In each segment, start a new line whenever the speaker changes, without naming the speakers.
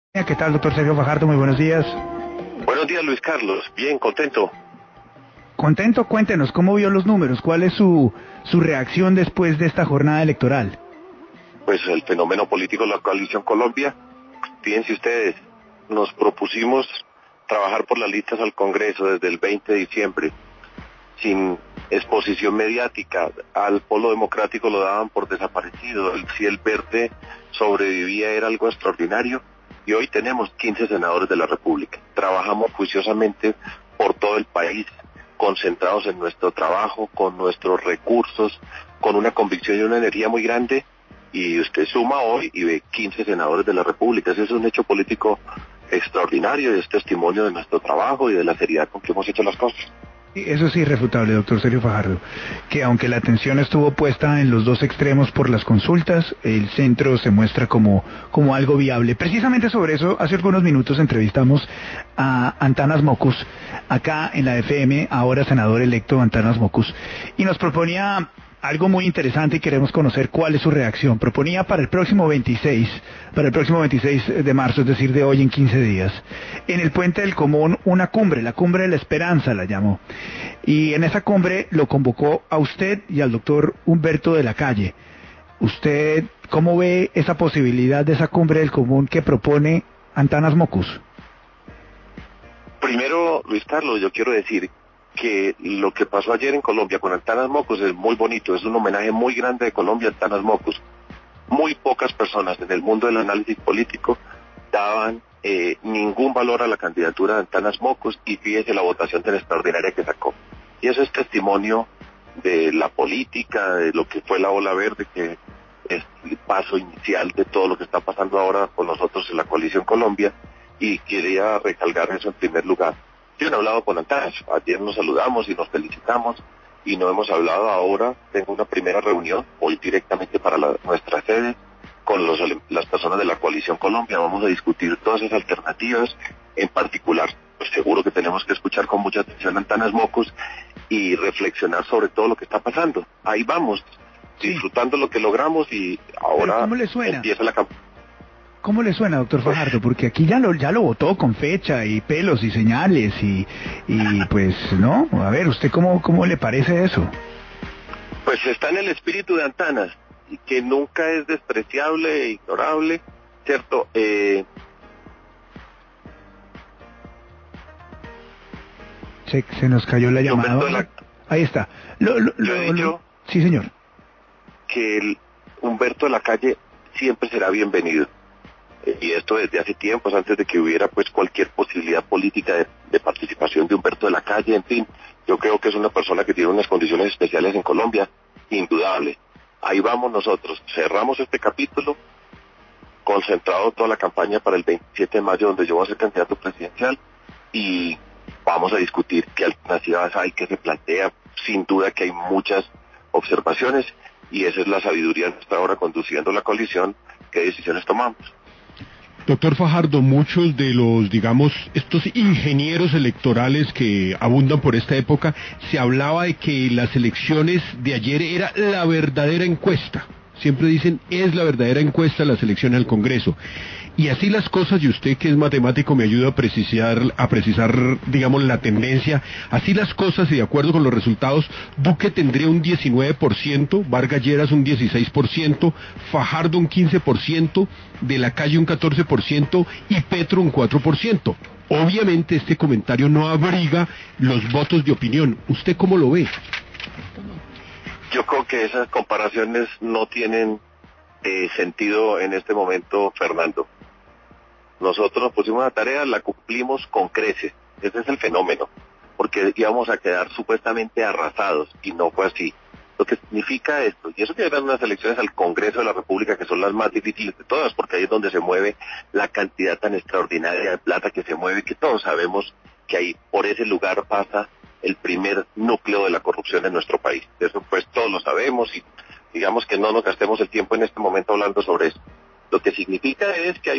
¿Qué tal, doctor Sergio Fajardo? Muy buenos días.
Buenos días, Luis Carlos. Bien, contento.
Contento, cuéntenos, ¿cómo vio los números? ¿Cuál es su reacción después de esta jornada electoral?
Pues el fenómeno político de la Coalición Colombia. Fíjense ustedes, nos propusimos trabajar por las listas al Congreso desde el 20 de diciembre, sin exposición mediática. Al Polo Democrático lo daban por desaparecido. Si el verde sobrevivía era algo extraordinario. Y hoy tenemos 15 senadores de la República. Trabajamos juiciosamente por todo el país, concentrados en nuestro trabajo, con nuestros recursos, con una convicción y una energía muy grande. Y usted suma hoy y ve 15 senadores de la República. Ese es un hecho político extraordinario y es testimonio de nuestro trabajo y de la seriedad con que hemos hecho las cosas.
Eso es irrefutable, doctor Sergio Fajardo, que aunque la atención estuvo puesta en los dos extremos por las consultas, el centro se muestra como algo viable. Precisamente sobre eso, hace algunos minutos entrevistamos a Antanas Mockus, acá en la FM, ahora senador electo Antanas Mockus, y nos proponía algo muy interesante y queremos conocer cuál es su reacción. Proponía para el próximo 26 de marzo, es decir, de hoy en 15 días, en el Puente del Común, una cumbre, la Cumbre de la Esperanza la llamó. Y en esa cumbre lo convocó a usted y al doctor Humberto de la Calle. ¿Usted cómo ve esa posibilidad de esa Cumbre del Común que propone Antanas Mockus?
Primero, Luis Carlos, yo quiero decir que lo que pasó ayer en Colombia con Antanas Mockus es muy bonito, es un homenaje muy grande de Colombia a Antanas Mockus. Muy pocas personas en el mundo del análisis político daban ningún valor a la candidatura de Antanas Mockus y fíjese la votación tan extraordinaria que sacó. Y eso es testimonio de la política, de lo que fue la ola verde, que es el paso inicial de todo lo que está pasando ahora con nosotros en la Coalición Colombia, y quería recalcar eso en primer lugar. Yo no he hablado con Antanas, ayer nos saludamos y nos felicitamos, y no hemos hablado ahora. Tengo una primera reunión hoy directamente para nuestra sede con las personas de la Coalición Colombia. Vamos a discutir todas esas alternativas, en particular, pues seguro que tenemos que escuchar con mucha atención a Antanas Mockus y reflexionar sobre todo lo que está pasando. Ahí vamos, disfrutando lo que logramos, y ahora
¿cómo le suena?
Empieza la campaña.
¿Cómo le suena, doctor Fajardo? Porque aquí ya lo votó con fecha y pelos y señales y pues, ¿no? A ver, ¿usted cómo le parece eso?
Pues está en el espíritu de Antanas, y que nunca es despreciable e ignorable, ¿cierto?
Se nos cayó la llamada. Ahí está.
Yo he dicho
sí, señor.
Que Humberto de la Calle siempre será bienvenido. Y esto desde hace tiempos, antes de que hubiera pues cualquier posibilidad política de participación de Humberto de la Calle. En fin, yo creo que es una persona que tiene unas condiciones especiales en Colombia, indudable. Ahí vamos nosotros, cerramos este capítulo, concentrado toda la campaña para el 27 de mayo, donde yo voy a ser candidato presidencial, y vamos a discutir qué alternativas hay, qué se plantea. Sin duda que hay muchas observaciones, y esa es la sabiduría de nuestra hora conduciendo la coalición, qué decisiones tomamos.
Doctor Fajardo, muchos de los, digamos, estos ingenieros electorales que abundan por esta época, se hablaba de que las elecciones de ayer era la verdadera encuesta. Siempre dicen, es la verdadera encuesta las elecciones al Congreso. Y así las cosas, y usted que es matemático me ayuda a precisar, digamos, la tendencia. Así las cosas, y de acuerdo con los resultados, Duque tendría un 19%, Vargas Lleras un 16%, Fajardo un 15%, De la Calle un 14% y Petro un 4%. Obviamente este comentario no abriga los votos de opinión. ¿Usted cómo lo ve?
Yo creo que esas comparaciones no tienen sentido en este momento, Fernando. Nosotros nos pusimos la tarea, la cumplimos con creces. Ese es el fenómeno, porque íbamos a quedar supuestamente arrasados, y no fue así. Lo que significa esto, y eso que eran unas elecciones al Congreso de la República que son las más difíciles de todas, porque ahí es donde se mueve la cantidad tan extraordinaria de plata que se mueve, que todos sabemos que ahí por ese lugar pasa el primer núcleo de la corrupción en nuestro país. Eso pues todos lo sabemos, y digamos que no nos gastemos el tiempo en este momento hablando sobre eso. Lo que significa es que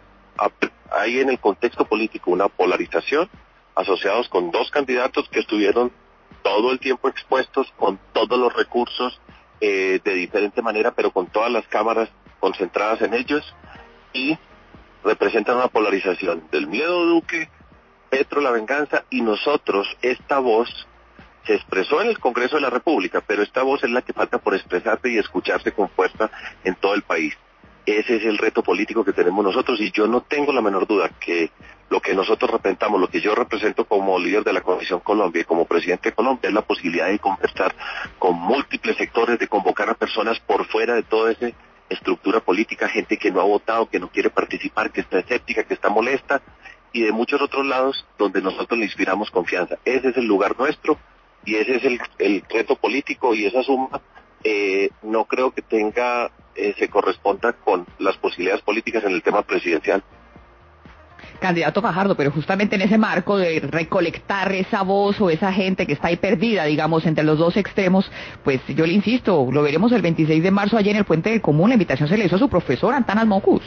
hay en el contexto político una polarización, asociados con dos candidatos que estuvieron todo el tiempo expuestos, con todos los recursos, de diferente manera, pero con todas las cámaras concentradas en ellos, y representan una polarización del miedo a Duque, Petro, la venganza, y nosotros, esta voz se expresó en el Congreso de la República, pero esta voz es la que falta por expresarse y escucharse con fuerza en todo el país. Ese es el reto político que tenemos nosotros, y yo no tengo la menor duda que lo que nosotros representamos, lo que yo represento como líder de la Coalición Colombia y como presidente de Colombia, es la posibilidad de conversar con múltiples sectores, de convocar a personas por fuera de toda esa estructura política, gente que no ha votado, que no quiere participar, que está escéptica, que está molesta, y de muchos otros lados donde nosotros le inspiramos confianza. Ese es el lugar nuestro, y ese es el reto político, y esa suma no creo que se corresponda con las posibilidades políticas en el tema presidencial.
Candidato Fajardo, pero justamente en ese marco de recolectar esa voz o esa gente que está ahí perdida, digamos, entre los dos extremos, pues yo le insisto, lo veremos el 26 de marzo allá en el Puente del Común. La invitación se le hizo a su profesor Antanas Mockus,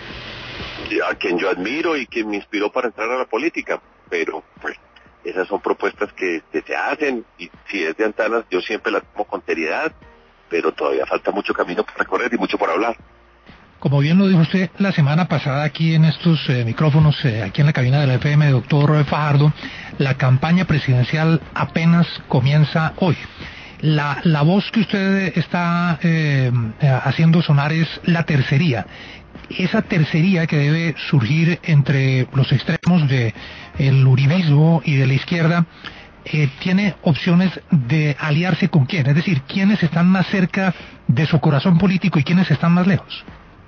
A quien yo admiro y quien me inspiró para entrar a la política, pero pues esas son propuestas que se hacen, y si es de Antanas yo siempre las tomo con seriedad, pero todavía falta mucho camino por recorrer y mucho por hablar.
Como bien lo dijo usted la semana pasada aquí en estos micrófonos, aquí en la cabina de la FM, doctor Fajardo, la campaña presidencial apenas comienza hoy. La voz que usted está haciendo sonar es la tercería. Esa tercería que debe surgir entre los extremos de el uribismo y de la izquierda, tiene opciones de aliarse con quién, es decir, quiénes están más cerca de su corazón político y quiénes están más lejos.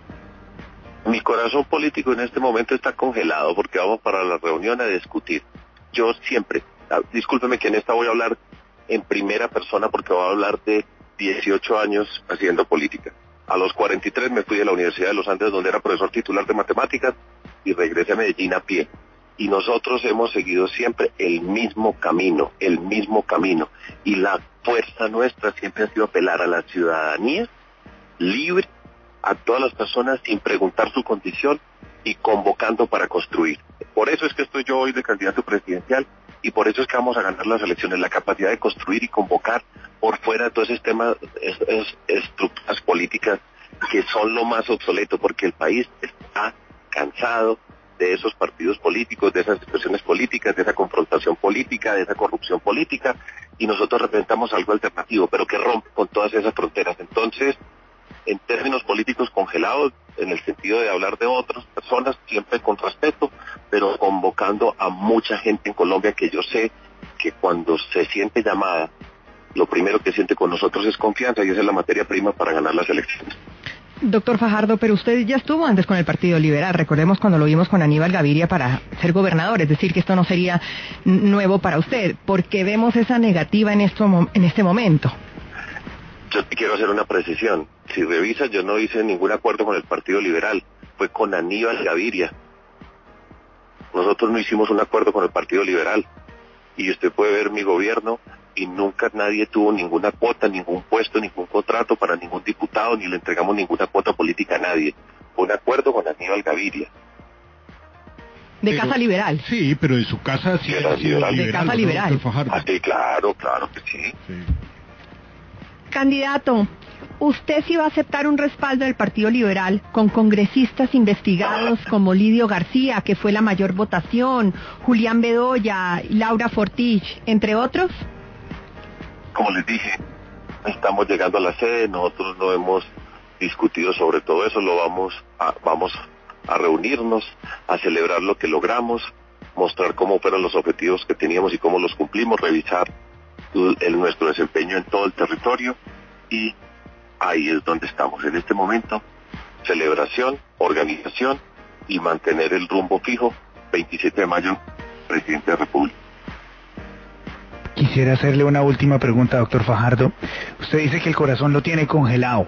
Mi corazón político en este momento está congelado porque vamos para la reunión a discutir. Yo siempre, discúlpeme que en esta voy a hablar en primera persona porque voy a hablar de 18 años haciendo política. A los 43 me fui de la Universidad de los Andes, donde era profesor titular de matemáticas, y regresé a Medellín a pie. Y nosotros hemos seguido siempre el mismo camino, y la fuerza nuestra siempre ha sido apelar a la ciudadanía libre, a todas las personas sin preguntar su condición y convocando para construir. Por eso es que estoy yo hoy de candidato presidencial, y por eso es que vamos a ganar las elecciones, la capacidad de construir y convocar por fuera de todo ese tema, estructuras políticas que son lo más obsoleto, porque el país está cansado de esos partidos políticos, de esas expresiones políticas, de esa confrontación política, de esa corrupción política, y nosotros representamos algo alternativo, pero que rompe con todas esas fronteras. Entonces, en términos políticos congelados, en el sentido de hablar de otras personas, siempre con respeto, pero convocando a mucha gente en Colombia que yo sé que cuando se siente llamada, lo primero que siente con nosotros es confianza, y esa es la materia prima para ganar las elecciones.
Doctor Fajardo, pero usted ya estuvo antes con el Partido Liberal. Recordemos cuando lo vimos con Aníbal Gaviria para ser gobernador, es decir, que esto no sería nuevo para usted. ¿Por qué vemos esa negativa en este momento?
Yo te quiero hacer una precisión. Si revisas, yo no hice ningún acuerdo con el Partido Liberal, fue con Aníbal Gaviria. Nosotros no hicimos un acuerdo con el Partido Liberal, y usted puede ver mi gobierno, y nunca nadie tuvo ninguna cuota, ningún puesto, ningún contrato para ningún diputado, ni le entregamos ninguna cuota política a nadie. Fue un acuerdo con Aníbal Gaviria.
De Casa Liberal.
Sí, pero de su casa sí ha sido liberal.
De Casa Liberal.
Ah, sí, claro que sí.
Candidato, ¿usted sí va a aceptar un respaldo del Partido Liberal con congresistas investigados como Lidio García, que fue la mayor votación, Julián Bedoya, Laura Fortich, entre otros?
Como les dije, estamos llegando a la sede, nosotros no hemos discutido sobre todo eso, vamos a reunirnos, a celebrar lo que logramos, mostrar cómo fueron los objetivos que teníamos y cómo los cumplimos, revisar nuestro desempeño en todo el territorio, y ahí es donde estamos en este momento: celebración, organización y mantener el rumbo fijo. 27 de mayo, presidente de la República.
Quisiera hacerle una última pregunta, doctor Fajardo. Usted dice que el corazón lo tiene congelado.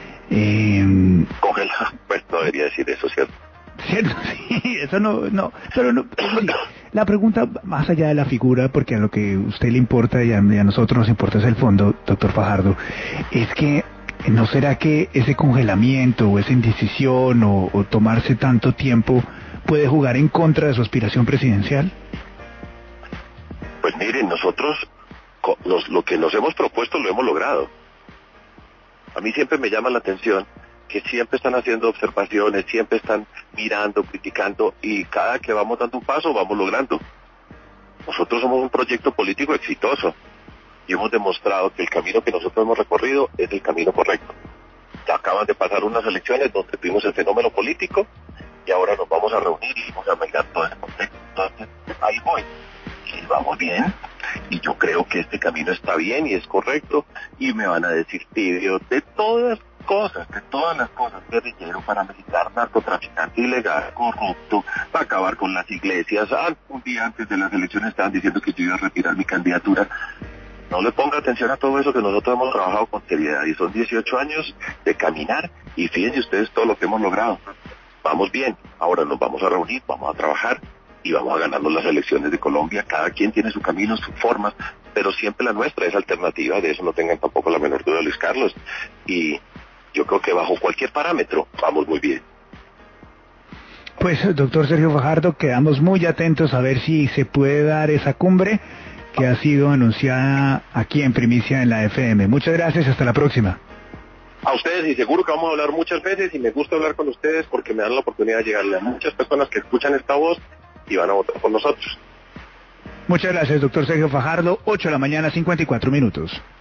Congelado, pues no debería decir eso, ¿cierto?
¿Cierto? Sí, eso pero la pregunta, más allá de la figura, porque a lo que a usted le importa y a nosotros nos importa es el fondo, doctor Fajardo, es que ¿no será que ese congelamiento o esa indecisión o tomarse tanto tiempo puede jugar en contra de su aspiración presidencial?
Pues miren, nosotros lo que nos hemos propuesto lo hemos logrado. A mí siempre me llama la atención que siempre están haciendo observaciones, siempre están mirando, criticando, y cada que vamos dando un paso vamos logrando. Nosotros somos un proyecto político exitoso y hemos demostrado que el camino que nosotros hemos recorrido es el camino correcto. Ya acaban de pasar unas elecciones donde tuvimos el fenómeno político y ahora nos vamos a reunir y vamos a mirar todo ese contexto. Entonces, ahí voy. Y vamos bien. Y yo creo que este camino está bien y es correcto. Y me van a decir tibio de todas las cosas, guerrillero, paramilitar, narcotraficante, ilegal, corrupto, para acabar con las iglesias. Un día antes de las elecciones estaban diciendo que yo iba a retirar mi candidatura. No le ponga atención a todo eso, que nosotros hemos trabajado con seriedad y son 18 años de caminar y fíjense ustedes todo lo que hemos logrado. Vamos bien, ahora nos vamos a reunir, vamos a trabajar y vamos a ganarnos las elecciones de Colombia. Cada quien tiene su camino, su forma, pero siempre la nuestra es alternativa, de eso no tengan tampoco la menor duda, Luis Carlos. Y yo creo que bajo cualquier parámetro vamos muy bien.
Pues, doctor Sergio Fajardo, quedamos muy atentos a ver si se puede dar esa cumbre que ha sido anunciada aquí en primicia en la FM. Muchas gracias, hasta la próxima.
A ustedes, y seguro que vamos a hablar muchas veces, y me gusta hablar con ustedes porque me dan la oportunidad de llegarle a muchas personas que escuchan esta voz y van a votar por nosotros.
Muchas gracias, doctor Sergio Fajardo. 8 de la mañana, 54 minutos.